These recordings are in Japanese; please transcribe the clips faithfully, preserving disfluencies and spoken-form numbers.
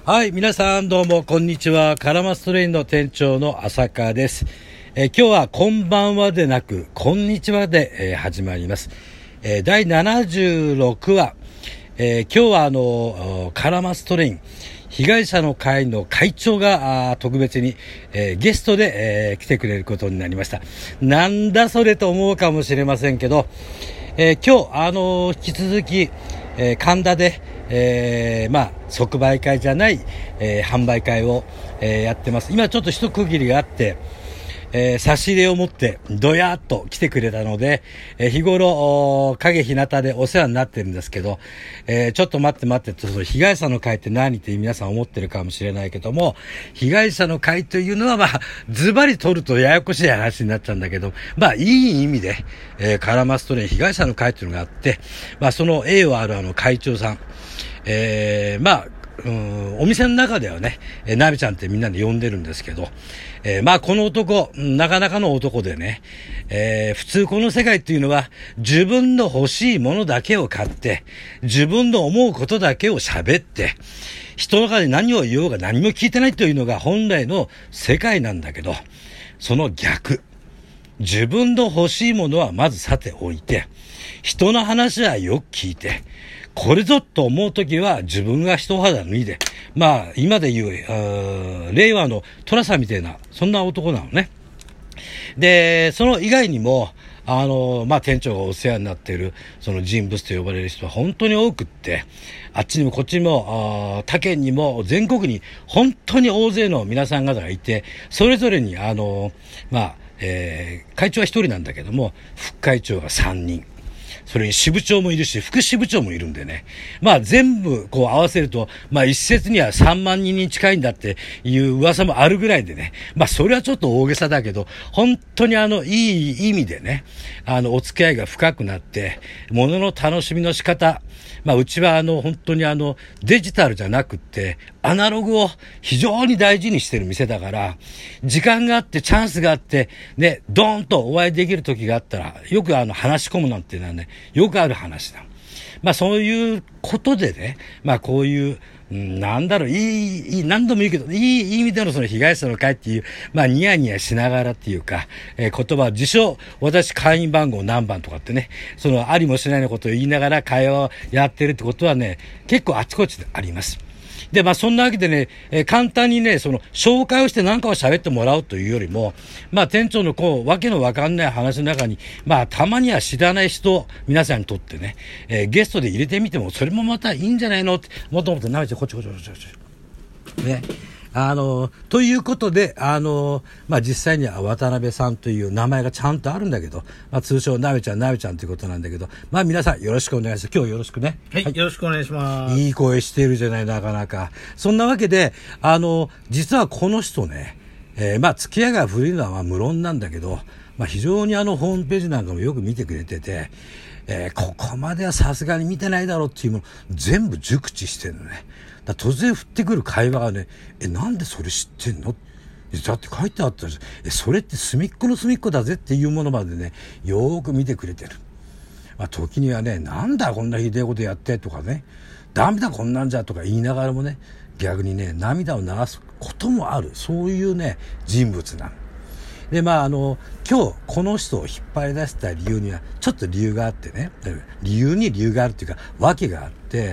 はい、皆さんどうもこんにちは。カラマストレインの店長の浅川です。えー、今日はこんばんはでなくこんにちはで、えー、始まります。えー、だいななじゅうろくわ、えー、今日はあのカラマストレイン被害者の会の会長が特別に、えー、ゲストで、えー、来てくれることになりました。なんだそれと思うかもしれませんけど、えー、今日あの引き続き、えー、神田で、えー、まあ即売会じゃない、えー、販売会を、えー、やってます。今ちょっと一区切りがあって、えー、差し入れを持ってどやっと来てくれたので、えー、日頃影日向でお世話になってるんですけど、えー、ちょっと待って待ってと、その被害者の会って何って皆さん思ってるかもしれないけども、被害者の会というのはまあズバリ取るとややこしい話になっちゃうんだけど、まあいい意味で、えー、カラマストレイン被害者の会というのがあって、まあその栄誉あるあの会長さん、えー、まあうん、お店の中ではね、えー、ナビちゃんってみんなで呼んでるんですけど、えー、まあこの男、なかなかの男でね、えー、普通この世界っていうのは自分の欲しいものだけを買って、自分の思うことだけを喋って、人の中で何を言おうが何も聞いてないというのが本来の世界なんだけど、その逆。自分の欲しいものはまずさておいて、人の話はよく聞いて、これぞと思うときは自分が一肌脱いで、まあ今で言う、令和の寅さんみたいな、そんな男なのね。で、その以外にも、あの、まあ店長がお世話になっている、その人物と呼ばれる人は本当に多くって、あっちにもこっちにも、他県にも全国に本当に大勢の皆さん方がいて、それぞれにあの、まあ、えー、会長は一人なんだけども、副会長が三人。それに支部長もいるし、副支部長もいるんでね。まあ全部こう合わせると、まあ一説にはさんまんにんに近いんだっていう噂もあるぐらいでね。まあそれはちょっと大げさだけど、本当にあのいい意味でね、あのお付き合いが深くなって、物の楽しみの仕方、まあうちはあの本当にあのデジタルじゃなくって、アナログを非常に大事にしてる店だから、時間があってチャンスがあって、ね、ドーンとお会いできる時があったら、よくあの話し込むなんていうのはね、よくある話だ。まあそういうことでね、まあこういう、うん、なんだろう、いい、いい、何度も言うけど、いい意味でのその被害者の会っていう、まあニヤニヤしながらっていうか、えー、言葉、自称、私会員番号何番とかってね、そのありもしないのことを言いながら会話をやってるってことはね、結構あちこちであります。で、まあそんなわけでね、えー、簡単にね、その紹介をして何かを喋ってもらうというよりも、まあ店長のこう、わけのわかんない話の中に、まあたまには知らない人、皆さんにとってね、えー、ゲストで入れてみても、それもまたいいんじゃないのって、もっともっとなめて、こっちこっちこっちこっち。ね。あの、ということで、あの、まあ、実際には渡辺さんという名前がちゃんとあるんだけど、まあ、通称なべちゃん、なべちゃんということなんだけど、まあ、皆さんよろしくお願いします。今日よろしくね。 はい、はい、よろしくお願いします。 いい声してるじゃない、なかなか。そんなわけで、あの、実はこの人ね、えー、まあ、付き合いが古いのはまあ無論なんだけど、まあ、非常にあの、ホームページなんかもよく見てくれてて、えー、ここまではさすがに見てないだろうっていうもの、全部熟知してるのね。だ突然降ってくる会話がね、え、なんでそれ知ってんの？だって書いてあったじゃん。え、それって隅っこの隅っこだぜっていうものまでね、よーく見てくれてる。まあ、時にはね、なんだこんなひでえことやってとかね、ダメだこんなんじゃとか言いながらもね、逆にね、涙を流すこともある。そういうね、人物なの。で、まあ、あの、今日、この人を引っ張り出した理由には、ちょっと理由があってね、理由に理由があるっていうか、訳があって、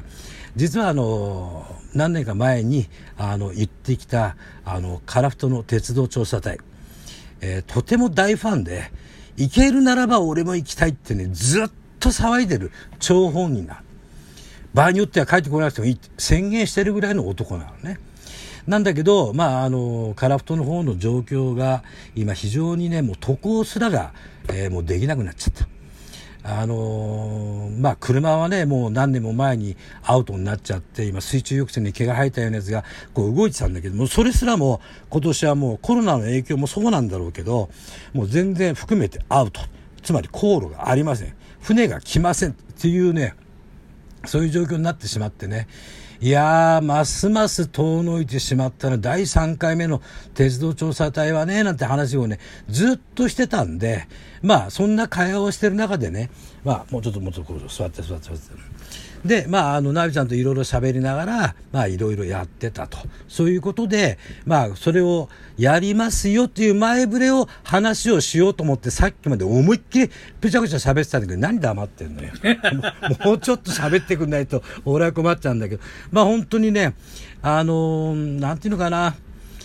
実はあの、何年か前に、あの、行ってきた、あの、樺太の鉄道調査隊、えー、とても大ファンで、行けるならば俺も行きたいってね、ずっと騒いでる張本人な。場合によっては帰ってこなくてもいいって宣言してるぐらいの男なのね。なんだけど、まあ、あの、樺太の方の状況が、今非常にね、もう渡航すらが、えー、もうできなくなっちゃった。あのー、まあ、車はね、もう何年も前にアウトになっちゃって、今水中抑制に毛が生えたようなやつが、こう動いてたんだけども、それすらも今年はもうコロナの影響もそうなんだろうけど、もう全然含めてアウト。つまり航路がありません。船が来ませんっていうね、そういう状況になってしまってね、いやー、ますます遠のいてしまったの。だいさんかいめの鉄道調査隊はね、なんて話をね、ずっとしてたんで、まあ、そんな会話をしてる中でね、まあ、もうちょっともうちょっとこう座って座って座って。 で、まあ、あの、ナビちゃんといろいろ喋りながら、まあ、いろいろやってたと。そういうことで、まあ、それをやりますよっていう前触れを話をしようと思って、さっきまで思いっきりぺちゃくちゃ喋ってたんだけど、何黙ってんのよ。もうもうちょっと喋ってくんないと、俺は困っちゃうんだけど、まあ、本当にね、あのー、なんていうのかな、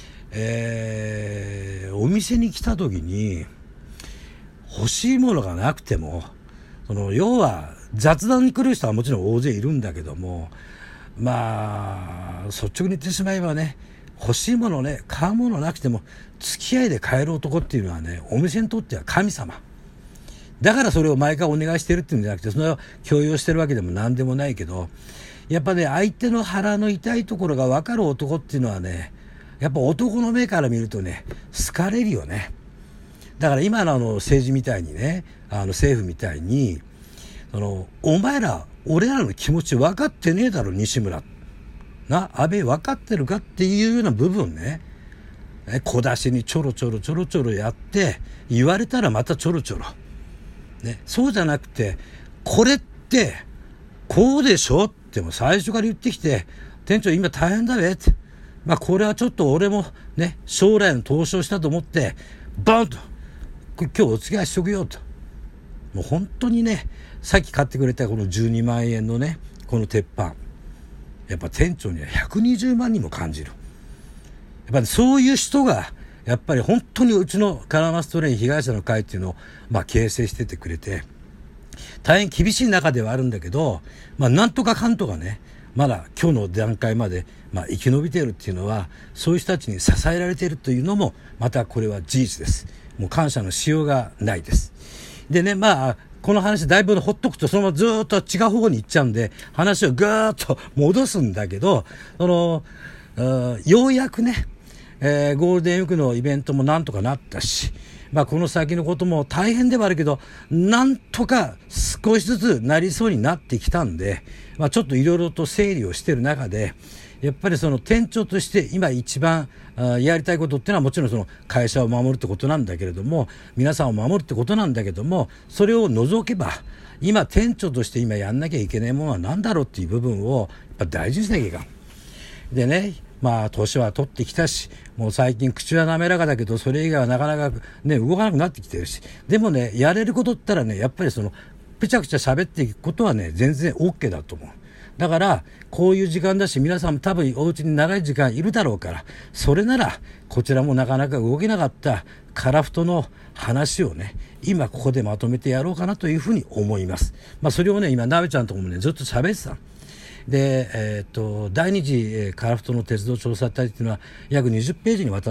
えー、お店に来た時に、欲しいものがなくても、その、要は、雑談に来る人はもちろん大勢いるんだけども、まあ、率直に言ってしまえばね、欲しいものね、買うものなくても、付き合いで買える男っていうのはね、お店にとっては神様。だからそれを毎回お願いしてるっていうんじゃなくて、それを強要してるわけでも何でもないけど、やっぱね、相手の腹の痛いところが分かる男っていうのはね、やっぱ男の目から見るとね、好かれるよね。だから今のあの政治みたいにね、あの政府みたいに、そのお前ら俺らの気持ち分かってねえだろ西村な、安倍分かってるかっていうような部分ね、小出しにちょろちょろちょろちょろやって言われたらまたちょろちょろ、ね、そうじゃなくてこれってこうでしょっても最初から言ってきて、店長今大変だべって、まあこれはちょっと俺もね将来の投資をしたと思ってバンと今日お付き合いしとくよと、もう本当にね、さっき買ってくれたこのじゅうにまんえんのねこの鉄板、やっぱ店長にはひゃくにじゅうまんにも感じる。やっぱりそういう人がやっぱり本当にうちのカラマストレイン被害者の会っていうのをまあ形成しててくれて、大変厳しい中ではあるんだけど、まあなんとかかんとかね、まだ今日の段階までまあ生き延びているっていうのは、そういう人たちに支えられているというのもまたこれは事実です。もう感謝のしようがないです。でね、まあこの話だいぶほっとくとそのままずっと違う方に行っちゃうんで、話をぐーっと戻すんだけど、そのようやくね、えー、ゴールデンウィークのイベントもなんとかなったし、まあこの先のことも大変ではあるけど、なんとか少しずつなりそうになってきたんで、まあちょっといろいろと整理をしている中で、やっぱりその店長として今一番やりたいことっていうのはもちろんその会社を守るってことなんだけれども、皆さんを守るってことなんだけども、それを除けば今店長として今やんなきゃいけないものは何だろうっていう部分をやっぱ大事にしなきゃいけない。でね、まあ年は取ってきたし、もう最近口は滑らかだけどそれ以外はなかなかね動かなくなってきてるし、でもねやれることったらね、やっぱりそのぺちゃくちゃ喋っていくことはね全然 OK だと思う。だからこういう時間だし、皆さんも多分お家に長い時間いるだろうから、それならこちらもなかなか動けなかったカラフトの話をね今ここでまとめてやろうかなというふうに思います。まあそれをね今なべちゃんとこもねずっと喋ってた。で、えー、と第二次、えー、カラフトの鉄道調査隊っていうのは約にじゅっページにわたって、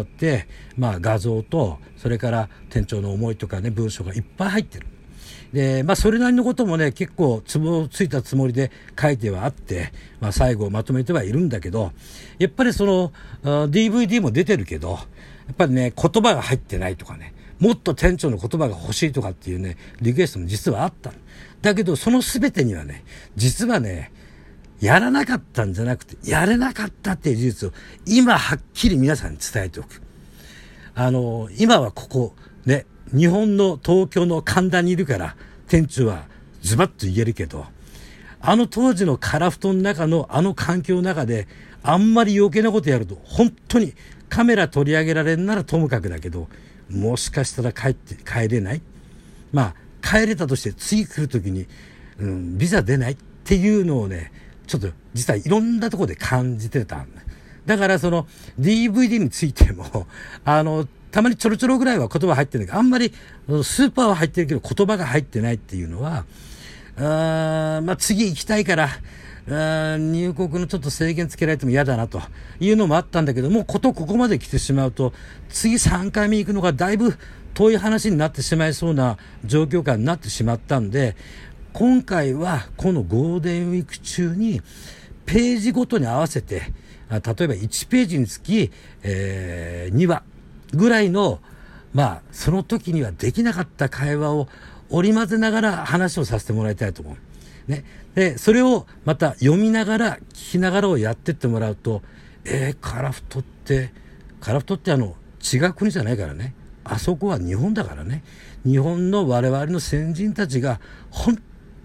まあ、画像とそれから店長の思いとかね文章がいっぱい入ってる。で、まあ、それなりのこともね結構つぼついたつもりで書いてはあって、まあ、最後まとめてはいるんだけど、やっぱりその ディーブイディー も出てるけど、やっぱりね言葉が入ってないとかね、もっと店長の言葉が欲しいとかっていうねリクエストも実はあった。だけどその全てにはね実はねやらなかったんじゃなくてやれなかったっていう事実を今はっきり皆さんに伝えておく。あの今はここね日本の東京の神田にいるから店長はズバッと言えるけど、あの当時のカラフトの中のあの環境の中であんまり余計なことやると本当にカメラ取り上げられるならともかくだけど、もしかしたら帰って帰れない、まあ帰れたとして次来る時に、うん、ビザ出ないっていうのをねちょっと実はいろんなところで感じてたんだ。だからその ディーブイディー についてもあのたまにちょろちょろぐらいは言葉入ってるんだけど、あんまりスーパーは入ってるけど言葉が入ってないっていうのは、あまあ次行きたいからあ入国のちょっと制限つけられても嫌だなというのもあったんだけども、ことここまで来てしまうと次さんかいめ行くのがだいぶ遠い話になってしまいそうな状況下になってしまったんで、今回はこのゴールデンウィーク中にページごとに合わせて、例えばいちページにつき、えー、にわぐらいの、まあその時にはできなかった会話を織り交ぜながら話をさせてもらいたいと思う。ね。で、それをまた読みながら聞きながらをやってってもらうと、えー、カラフトって、カラフトってあの違う国じゃないからね。あそこは日本だからね。日本の我々の先人たちが本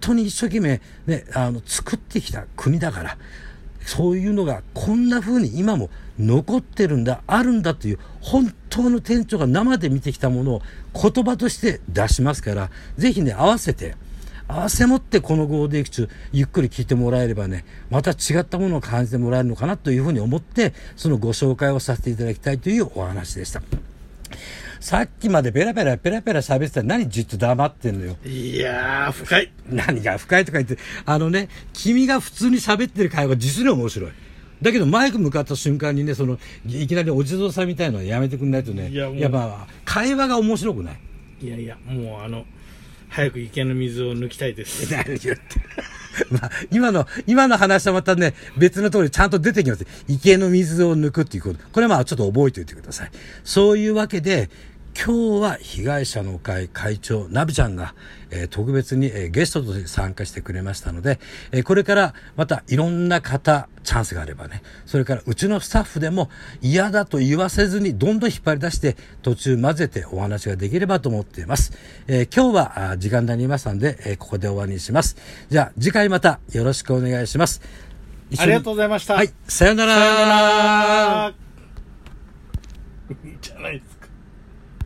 当に一生懸命、ね、あの作ってきた国だから、そういうのがこんな風に今も残ってるんだ、あるんだという本当の店長が生で見てきたものを言葉として出しますから、ぜひね、合わせて合わせ持ってこのゴールデンウィーク中ゆっくり聞いてもらえればね、また違ったものを感じてもらえるのかなというふうに思って、そのご紹介をさせていただきたいというお話でした。さっきまでペラペラペラペラ喋ってたら何じっと黙ってんのよ。 いやー深い。 何が深いとか言って、あのね、君が普通に喋ってる会話が実に面白い。だけどマイク向かった瞬間にね、そのいきなりお地蔵さんみたいなのやめてくんないとね、いや、いやまあ会話が面白くない。 いやいや、もうあの早く池の水を抜きたいです。 何言ってまあ、今の今の話はまたね、別のところにちゃんと出てきます。池の水を抜くっていうこと、これはまあちょっと覚えておいてください。そういうわけで、今日は被害者の会会長ナビちゃんが、えー、特別に、えー、ゲストとして参加してくれましたので、えー、これからまたいろんな方チャンスがあればね、それからうちのスタッフでも嫌だと言わせずにどんどん引っ張り出して途中混ぜてお話ができればと思っています。えー、今日はあ時間になりましたので、えー、ここで終わりにします。じゃあ次回またよろしくお願いします。 ありがとうございました。 はい、さよなら。 さよなら。いいじゃないですか。